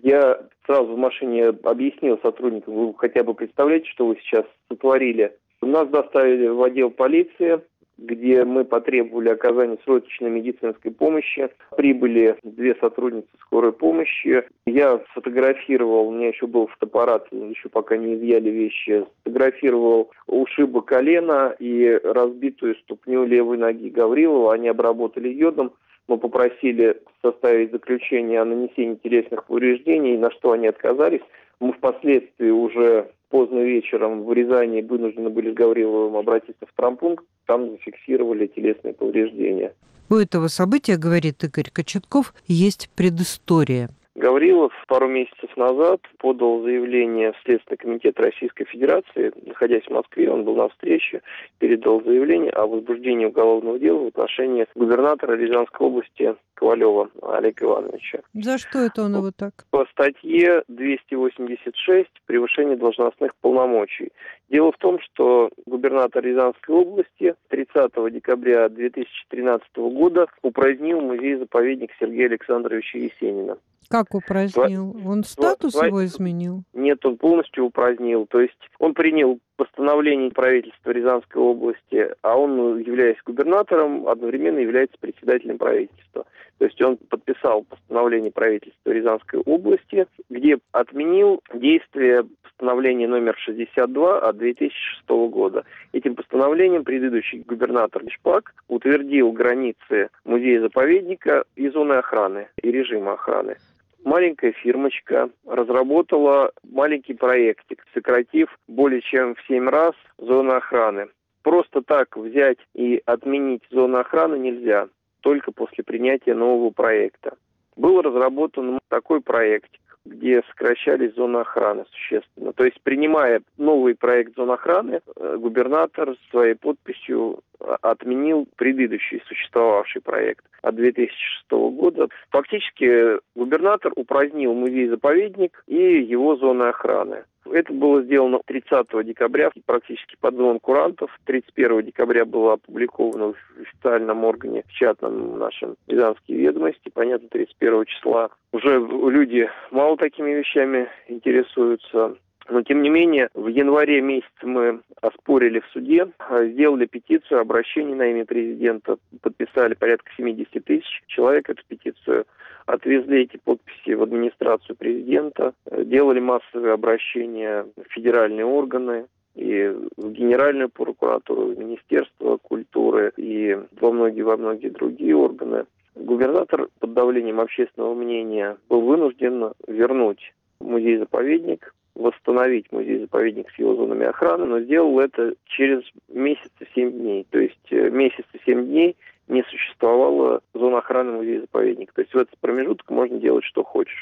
S10: Я сразу в машине объяснил сотрудникам: вы хотя бы представляете, что вы сейчас сотворили. Нас доставили в отдел полиции, где мы потребовали оказания срочной медицинской помощи. Прибыли две сотрудницы скорой помощи. Я сфотографировал, у меня еще был фотоаппарат, еще пока не изъяли вещи, сфотографировал ушибы колена и разбитую ступню левой ноги Гаврилова. Они обработали йодом. Мы попросили составить заключение о нанесении телесных повреждений, на что они отказались. Мы впоследствии уже поздно вечером в Рязани вынуждены были с Гавриловым обратиться в травмпункт, там зафиксировали телесные повреждения.
S8: У этого события, говорит Игорь Кочетков, есть предыстория.
S10: Гаврилов пару месяцев назад подал заявление в Следственный комитет Российской Федерации. Находясь в Москве, он был на встрече, передал заявление о возбуждении уголовного дела в отношении губернатора Рязанской области Ковалева Олега Ивановича.
S8: За что это он его так?
S10: По статье двести восемьдесят шесть «Превышение должностных полномочий». Дело в том, что губернатор Рязанской области тридцатого декабря две тысячи тринадцатого года упразднил музей-заповедник Сергея Александровича Есенина.
S8: Как упразднил? Он статус Сва... его изменил?
S10: Нет, он полностью упразднил. То есть он принял постановление правительства Рязанской области, а он, являясь губернатором, одновременно является председателем правительства. То есть он подписал постановление правительства Рязанской области, где отменил действие постановления номер шестьдесят два от две тысячи шестого года. Этим постановлением предыдущий губернатор Шпак утвердил границы музея-заповедника и зоны охраны, и режима охраны. Маленькая фирмочка разработала маленький проектик, сократив более чем в семь раз зону охраны. Просто так взять и отменить зону охраны нельзя, только после принятия нового проекта. Был разработан такой проект, где сокращались зоны охраны существенно. То есть, принимая новый проект зон охраны, губернатор своей подписью отменил предыдущий существовавший проект от две тысячи шестого года. Фактически губернатор упразднил музей-заповедник и его зоны охраны. Это было сделано тридцатого декабря, практически под звон курантов. тридцать первого декабря было опубликовано в официальном органе, в чатном нашем «Рязанские ведомости». Понятно, тридцать первого числа уже люди мало такими вещами интересуются. Но, тем не менее, в январе месяце мы оспорили в суде, сделали петицию, обращение на имя президента, подписали порядка семьдесят тысяч человек эту петицию, отвезли эти подписи в администрацию президента, делали массовые обращения в федеральные органы, и в Генеральную прокуратуру, в Министерство культуры и во многие, во многие другие органы. Губернатор под давлением общественного мнения был вынужден вернуть музей-заповедник, восстановить музей-заповедник с его зонами охраны, но сделал это через месяц и семь дней. То есть месяц и семь дней не существовала зона охраны музея-заповедника. То есть в этот промежуток можно делать, что хочешь.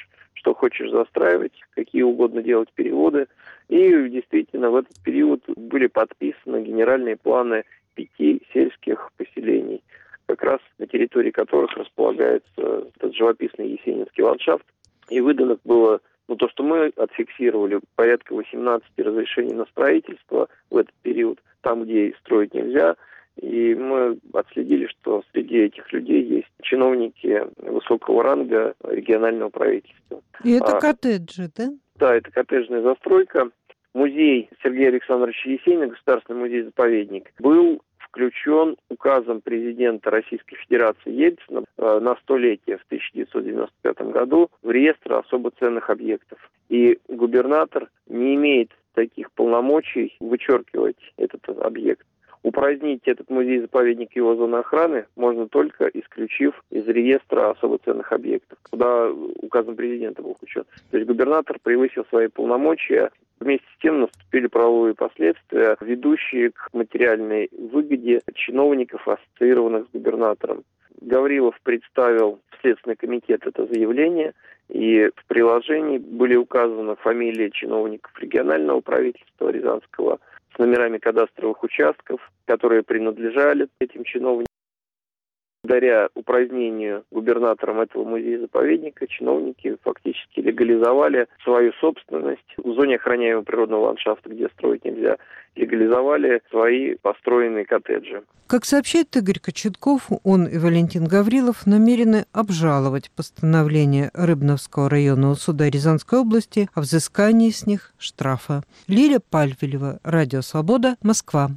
S10: что хочешь застраивать, какие угодно делать переводы. И действительно в этот период были подписаны генеральные планы пяти сельских поселений, как раз на территории которых располагается этот живописный есенинский ландшафт. И выдано было, ну, то, что мы отфиксировали, порядка восемнадцати разрешений на строительство в этот период, там, где строить нельзя. И мы отследили, что среди этих людей есть чиновники высокого ранга регионального правительства.
S8: И это
S10: а,
S8: коттеджи, да?
S10: Да, это коттеджная застройка. Музей Сергея Александровича Есенина, Государственный музей-заповедник, был включен указом президента Российской Федерации Ельцина на столетие в тысяча девятьсот девяносто пятом году в реестр особо ценных объектов. И губернатор не имеет таких полномочий вычеркивать этот объект. Упразднить этот музей-заповедник и его зону охраны можно только исключив из реестра особо ценных объектов, куда указом президента был включен. То есть губернатор превысил свои полномочия. Вместе с тем наступили правовые последствия, ведущие к материальной выгоде чиновников, ассоциированных с губернатором. Гаврилов представил в Следственный комитет это заявление, и в приложении были указаны фамилии чиновников регионального правительства Рязанского с номерами кадастровых участков, которые принадлежали этим чиновникам. Благодаря упразднению губернатором этого музея-заповедника чиновники фактически легализовали свою собственность в зоне охраняемого природного ландшафта, где строить нельзя, легализовали свои построенные коттеджи.
S8: Как сообщает Игорь Кочетков, он и Валентин Гаврилов намерены обжаловать постановление Рыбновского районного суда Рязанской области о взыскании с них штрафа. Лиля Пальвелева, Радио Свобода, Москва.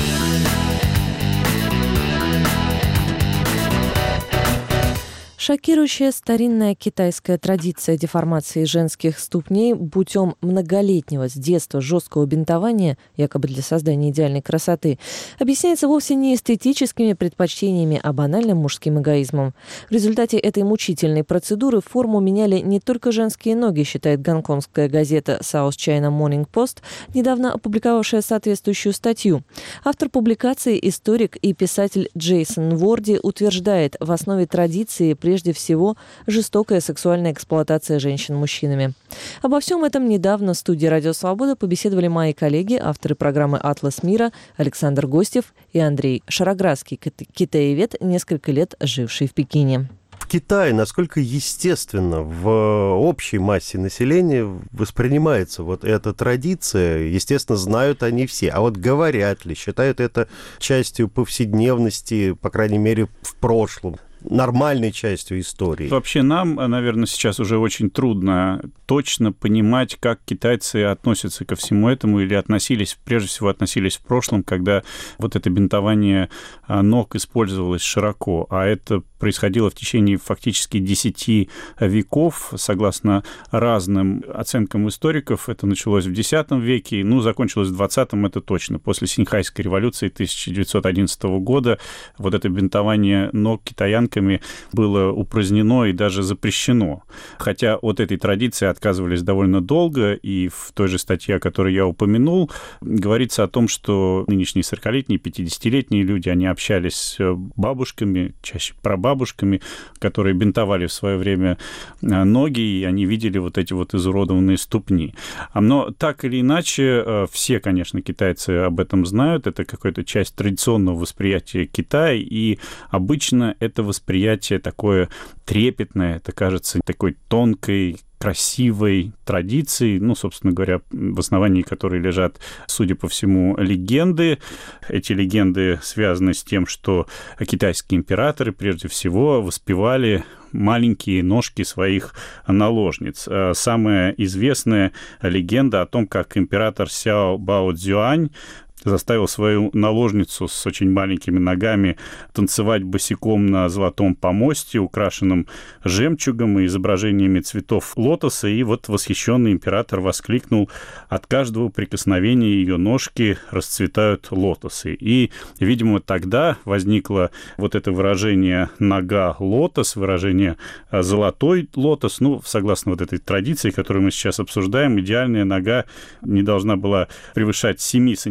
S1: Шокирующая старинная китайская традиция деформации женских ступней путем многолетнего с детства жесткого бинтования, якобы для создания идеальной красоты, объясняется вовсе не эстетическими предпочтениями, а банальным мужским эгоизмом. В результате этой мучительной процедуры форму меняли не только женские ноги, считает гонконгская газета South China Morning Post, недавно опубликовавшая соответствующую статью. Автор публикации, историк и писатель Джейсон Ворди, утверждает, в основе традиции прежде Прежде всего, жестокая сексуальная эксплуатация женщин мужчинами. Обо всем этом недавно в студии «Радио Свобода» побеседовали мои коллеги, авторы программы «Атлас мира» Александр Гостев и Андрей Шароградский, китаевед, несколько лет живший в Пекине.
S11: В Китае насколько естественно в общей массе населения воспринимается вот эта традиция, естественно, знают они все. А вот говорят ли, считают это частью повседневности, по крайней мере, в прошлом? Нормальной частью истории.
S12: Вообще нам, наверное, сейчас уже очень трудно точно понимать, как китайцы относятся ко всему этому или относились, прежде всего относились в прошлом, когда вот это бинтование ног использовалось широко, а это происходило в течение фактически десяти веков, согласно разным оценкам историков. Это началось в десятом веке, ну, закончилось в двадцатом, это точно. После Синьхайской революции тысяча девятьсот одиннадцатого года вот это бинтование ног китаянками было упразднено и даже запрещено. Хотя от этой традиции отказывались довольно долго, и в той же статье, о которой я упомянул, говорится о том, что нынешние сорокалетние, пятидесятилетние люди, они общались с бабушками, чаще прабабушками, которые бинтовали в свое время ноги, и они видели вот эти вот изуродованные ступни. Но так или иначе, все, конечно, китайцы об этом знают, это какая-то часть традиционного восприятия Китая, и обычно это восприятие такое трепетное, это кажется такой тонкой, красивой традицией, ну, собственно говоря, в основании которой лежат, судя по всему, легенды. Эти легенды связаны с тем, что китайские императоры, прежде всего, воспевали маленькие ножки своих наложниц. Самая известная легенда о том, как император Сяо Бао Цзюань заставил свою наложницу с очень маленькими ногами танцевать босиком на золотом помосте, украшенном жемчугом и изображениями цветов лотоса, и вот восхищенный император воскликнул: от каждого прикосновения ее ножки расцветают лотосы. И, видимо, тогда возникло вот это выражение «нога лотос», выражение «золотой лотос». Ну, согласно вот этой традиции, которую мы сейчас обсуждаем, идеальная нога не должна была превышать семь сантиметров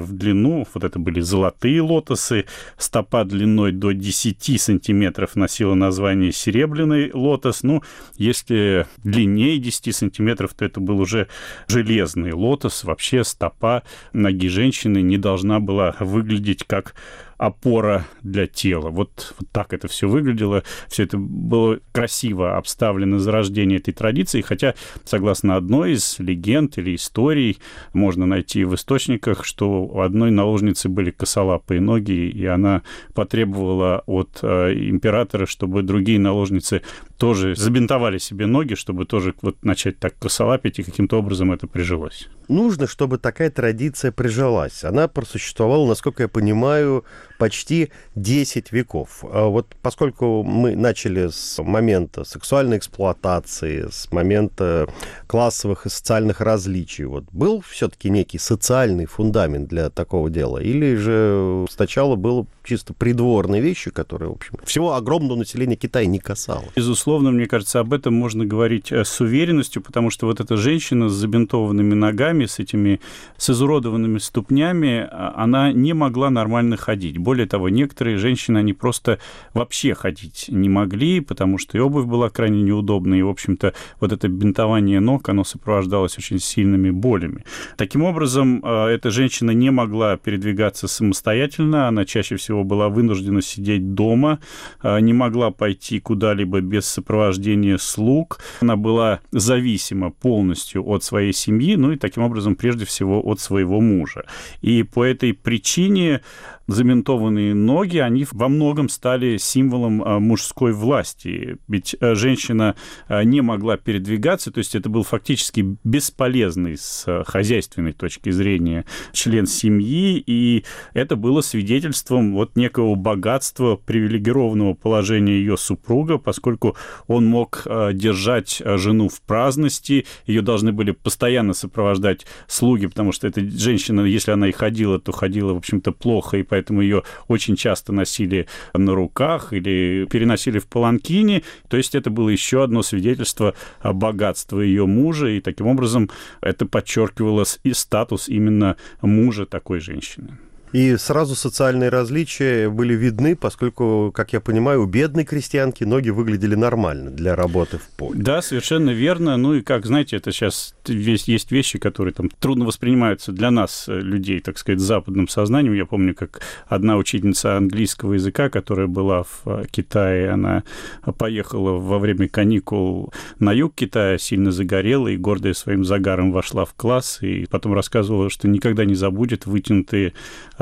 S12: сантиметров в длину. Вот это были золотые лотосы. Стопа длиной до десять сантиметров носила название серебряный лотос. Ну, если длиннее десять сантиметров, то это был уже железный лотос. Вообще стопа ноги женщины не должна была выглядеть как опора для тела. Вот, вот так это все выглядело. Все это было красиво обставлено зарождение этой традиции, хотя, согласно одной из легенд или историй, можно найти в источниках, что у одной наложницы были косолапые ноги, и она потребовала от э, императора, чтобы другие наложницы тоже забинтовали себе ноги, чтобы тоже вот начать так косолапить, и каким-то образом это прижилось.
S11: Нужно, чтобы такая традиция прижилась. Она просуществовала, насколько я понимаю, почти десять веков. А вот поскольку мы начали с момента сексуальной эксплуатации, с момента классовых и социальных различий, вот был все-таки некий социальный фундамент для такого дела? Или же сначала было чисто придворные вещи, которые, в общем, всего огромного населения Китая не касалось?
S12: Безусловно, мне кажется, об этом можно говорить с уверенностью, потому что вот эта женщина с забинтованными ногами, с этими, с изуродованными ступнями, она не могла нормально ходить. Более того, некоторые женщины, они просто вообще ходить не могли, потому что и обувь была крайне неудобной, и, в общем-то, вот это бинтование ног, оно сопровождалось очень сильными болями. Таким образом, эта женщина не могла передвигаться самостоятельно, она чаще всего была вынуждена сидеть дома, не могла пойти куда-либо без сопровождения слуг, она была зависима полностью от своей семьи, ну и таким образом, прежде всего, от своего мужа. И по этой причине забинтованные ноги, они во многом стали символом мужской власти. Ведь женщина не могла передвигаться, то есть это был фактически бесполезный с хозяйственной точки зрения член семьи, и это было свидетельством вот некого богатства, привилегированного положения ее супруга, поскольку он мог держать жену в праздности, ее должны были постоянно сопровождать слуги, потому что эта женщина, если она и ходила, то ходила, в общем-то, плохо, и поэтому ее очень часто носили на руках или переносили в паланкине. То есть это было еще одно свидетельство богатства ее мужа, и таким образом это подчеркивало и статус именно мужа такой женщины.
S11: И сразу социальные различия были видны, поскольку, как я понимаю, у бедной крестьянки ноги выглядели нормально для работы в поле.
S12: Да, совершенно верно. Ну и, как, знаете, это сейчас есть вещи, которые там трудно воспринимаются для нас, людей, так сказать, с западным сознанием. Я помню, как одна учительница английского языка, которая была в Китае, она поехала во время каникул на юг Китая, сильно загорела и, гордая своим загаром, вошла в класс, и потом рассказывала, что никогда не забудет вытянутые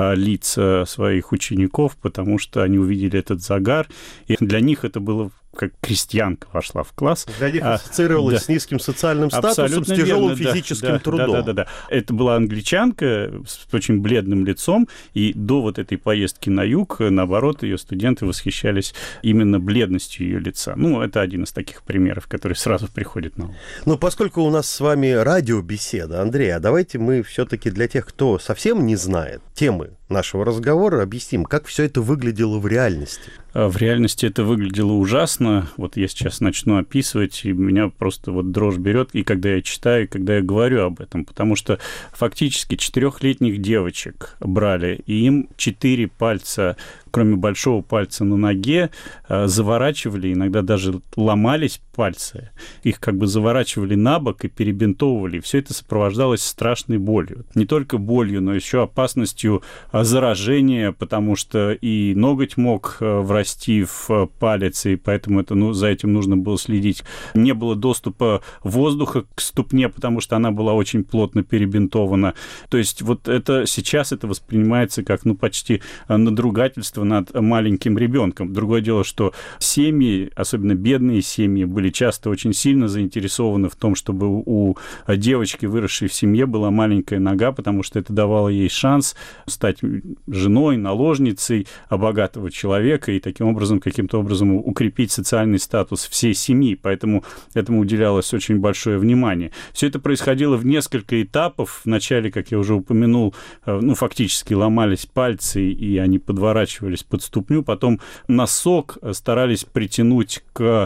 S12: лица своих учеников, потому что они увидели этот загар, и для них это было как крестьянка вошла в класс.
S11: Для них ассоциировалась а, да, с низким социальным статусом, абсолютно с тяжелым верно, физическим да, трудом.
S12: Да, да, да, да. Это была англичанка с очень бледным лицом, и до вот этой поездки на юг, наоборот, ее студенты восхищались именно бледностью ее лица. Ну, это один из таких примеров, который сразу приходит на ум.
S11: Ну, поскольку у нас с вами радиобеседа, Андрей, а давайте мы все-таки для тех, кто совсем не знает темы нашего разговора, объясним, как все это выглядело в реальности.
S12: В реальности это выглядело ужасно. Вот я сейчас начну описывать, и меня просто вот дрожь берет, и когда я читаю, и когда я говорю об этом, потому что фактически четырехлетних девочек брали, и им четыре пальца, кроме большого пальца на ноге, заворачивали, иногда даже ломались пальцы, их как бы заворачивали на бок и перебинтовывали, и все это сопровождалось страшной болью. Не только болью, но еще опасностью заражения, потому что и ноготь мог врасти в палец, и поэтому это, ну, за этим нужно было следить. Не было доступа воздуха к ступне, потому что она была очень плотно перебинтована. То есть вот это сейчас это воспринимается как, ну, почти надругательство над маленьким ребенком. Другое дело, что семьи, особенно бедные семьи, были часто очень сильно заинтересованы в том, чтобы у девочки, выросшей в семье, была маленькая нога, потому что это давало ей шанс стать женой, наложницей богатого человека и таким образом, каким-то образом укрепить социальный статус всей семьи. Поэтому этому уделялось очень большое внимание. Все это происходило в несколько этапов. Вначале, как я уже упомянул, ну, фактически ломались пальцы, и они подворачивались под ступню. Потом носок старались притянуть к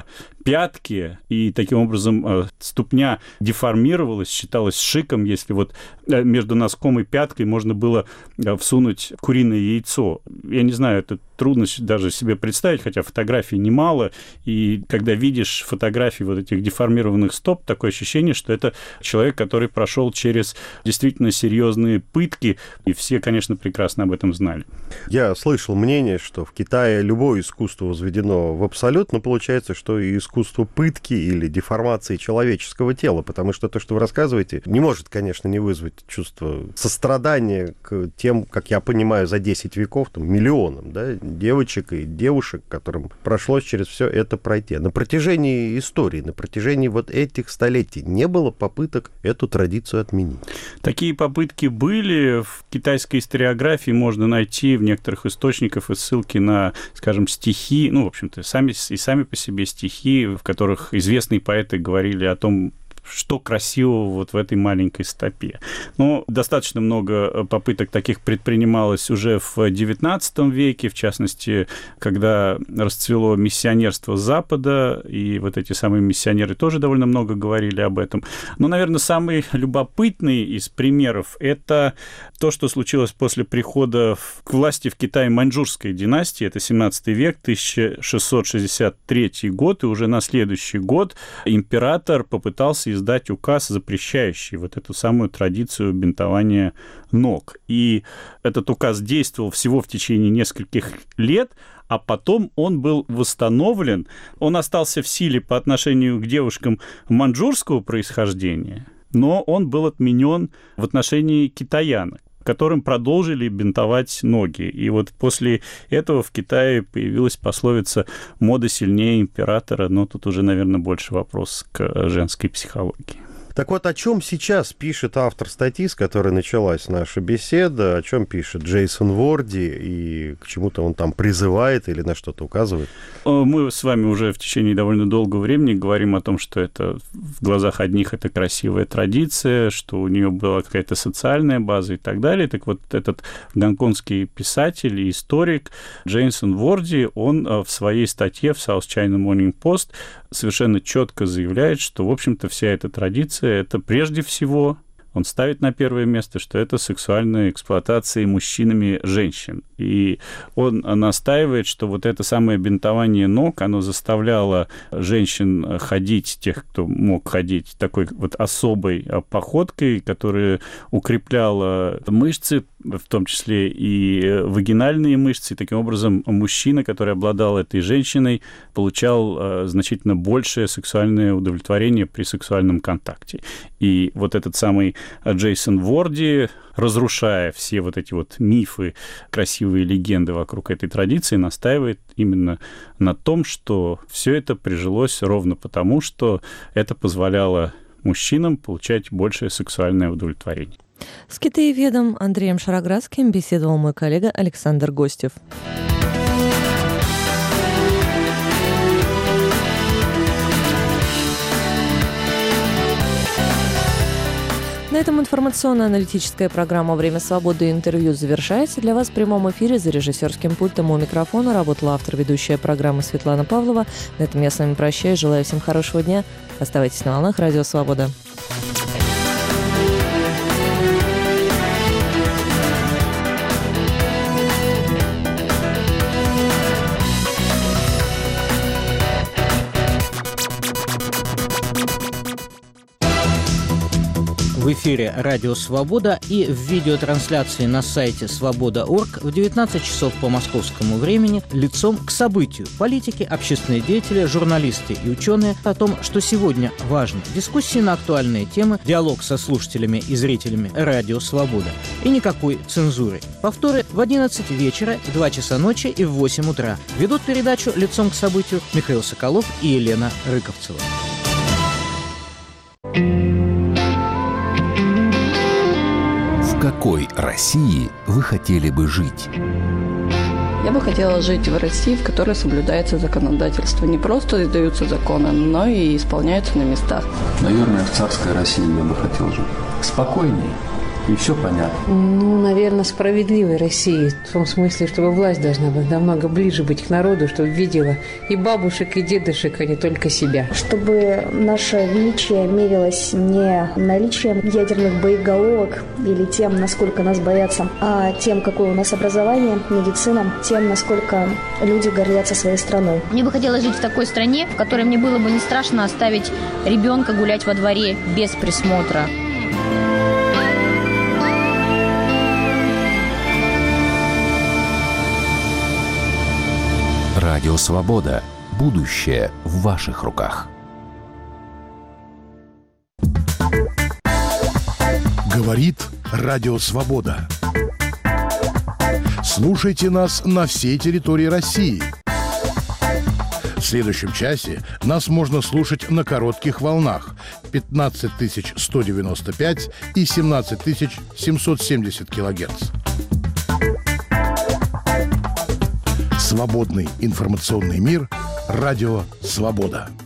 S12: пятки, и таким образом ступня деформировалась, считалась шиком, если вот между носком и пяткой можно было всунуть куриное яйцо. Я не знаю, это трудно даже себе представить, хотя фотографий немало, и когда видишь фотографии вот этих деформированных стоп, такое ощущение, что это человек, который прошел через действительно серьезные пытки, и все, конечно, прекрасно об этом знали.
S11: Я слышал мнение, что в Китае любое искусство возведено в абсолют, но получается, что и искусство пытки или деформации человеческого тела, потому что то, что вы рассказываете, не может, конечно, не вызвать чувство сострадания к тем, как я понимаю, за десять веков, там, миллионам, да, девочек и девушек, которым пришлось через все это пройти. На протяжении истории, на протяжении вот этих столетий не было попыток эту традицию отменить.
S12: Такие попытки были. В китайской историографии можно найти в некоторых источниках и ссылки на, скажем, стихи, ну, в общем-то, сами, и сами по себе стихи, в которых известные поэты говорили о том, что красивого вот в этой маленькой стопе. Но достаточно много попыток таких предпринималось уже в девятнадцатом веке, в частности, когда расцвело миссионерство Запада, и вот эти самые миссионеры тоже довольно много говорили об этом. Но, наверное, самый любопытный из примеров – это то, что случилось после прихода к власти в Китае маньчжурской династии, это семнадцатый век, тысяча шестьсот шестьдесят третий год, и уже на следующий год император попытался издать указ, запрещающий вот эту самую традицию бинтования ног. И этот указ действовал всего в течение нескольких лет, а потом он был восстановлен. Он остался в силе по отношению к девушкам маньчжурского происхождения, но он был отменен в отношении китаянок, которым продолжили бинтовать ноги. И вот после этого в Китае появилась пословица «мода сильнее императора», но тут уже, наверное, больше вопрос к женской психологии.
S11: Так вот, о чем сейчас пишет автор статьи, с которой началась наша беседа, о чем пишет Джейсон Ворди, и к чему-то он там призывает или на что-то указывает?
S12: Мы с вами уже в течение довольно долгого времени говорим о том, что это в глазах одних это красивая традиция, что у нее была какая-то социальная база и так далее. Так вот, этот гонконгский писатель и историк Джейсон Ворди, он в своей статье в South China Morning Post совершенно четко заявляет, что, в общем-то, вся эта традиция это прежде всего, он ставит на первое место, что это сексуальная эксплуатация мужчинами женщин. И он настаивает, что вот это самое бинтование ног, оно заставляло женщин ходить, тех, кто мог ходить, такой вот особой походкой, которая укрепляла мышцы, в том числе и вагинальные мышцы. И таким образом мужчина, который обладал этой женщиной, получал значительно большее сексуальное удовлетворение при сексуальном контакте. И вот этот самый Джейсон Ворди, разрушая все вот эти вот мифы, красивые легенды вокруг этой традиции, настаивает именно на том, что все это прижилось ровно потому, что это позволяло мужчинам получать большее сексуальное удовлетворение.
S1: С китаеведом Андреем Шароградским беседовал мой коллега Александр Гостев. На этом информационно-аналитическая программа «Время свободы» и интервью завершается. Для вас в прямом эфире за режиссерским пультом у микрофона работала автор ведущая программы Светлана Павлова. На этом я с вами прощаюсь. Желаю всем хорошего дня. Оставайтесь на волнах Радио Свобода.
S13: В эфире «Радио Свобода» и в видеотрансляции на сайте свобода точка орг в девятнадцать часов по московскому времени лицом к событию. Политики, общественные деятели, журналисты и ученые о том, что сегодня важно. Дискуссии на актуальные темы, диалог со слушателями и зрителями «Радио Свобода». И никакой цензуры. Повторы в одиннадцать вечера, в два часа ночи и в восемь утра. Ведут передачу «Лицом к событию» Михаил Соколов и Елена Рыковцева.
S14: В какой России вы хотели бы жить?
S15: Я бы хотела жить в России, в которой соблюдается законодательство. Не просто издаются законы, но и исполняются на местах.
S16: Наверное, в царской России я бы хотел жить. Спокойнее,
S4: и все понятно.
S16: Ну, наверное, справедливой России. В том смысле, чтобы власть должна быть намного ближе быть к народу, чтобы видела и бабушек, и дедушек, а не только себя.
S17: Чтобы наше величие мерилось не наличием ядерных боеголовок или тем, насколько нас боятся, а тем, какое у нас образование, медицина, тем, насколько люди гордятся своей страной.
S18: Мне бы хотелось жить в такой стране, в которой мне было бы не страшно оставить ребенка гулять во дворе без присмотра.
S14: Радио «Свобода». Будущее в ваших руках.
S19: Говорит Радио «Свобода». Слушайте нас на всей территории России. В следующем часе нас можно слушать на коротких волнах пятнадцать тысяч сто девяносто пять и семнадцать тысяч семьсот семьдесят килогерц. Свободный информационный мир. Радио «Свобода».